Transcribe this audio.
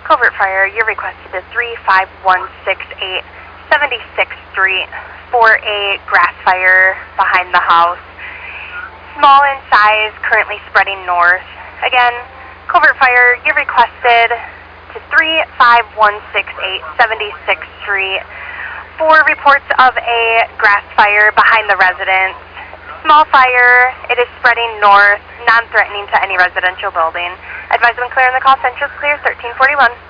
Covert fire, you're requested to 35168 76th Street for a grass fire behind the house. Small in size, currently spreading north. Again, covert fire, you're requested to 35168 76th Street for reports of a grass fire behind the residence. Small fire, it is spreading north, non-threatening to any residential building. Advise when clear in the call center is clear, 1341.